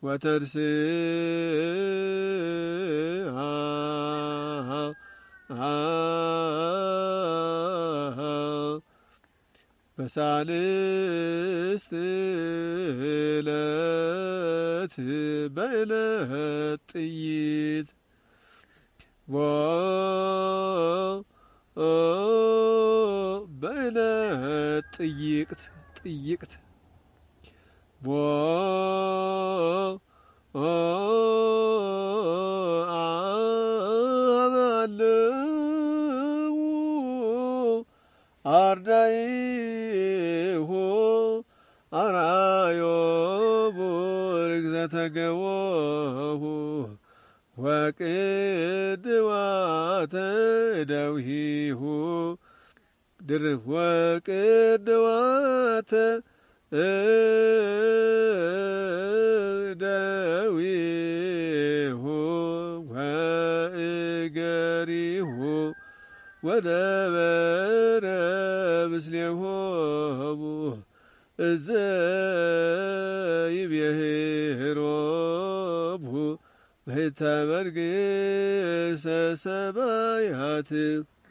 ወተርስአ በሳልስት ዕለት በዕለት ጥይት በዕለት ጥይቅት አማለው አርዳኢሁ አርአዮ ቡርግዘተ ገቦሁ ወቅድዋተ እደዊሁ ድርፍ ወቅድዋተ እደዊሁ ወእገሪሁ ወነበረ ምስሌሆሙ እዘ ይቤሄሮሙ በሕተ መንግሥተ ሰማያት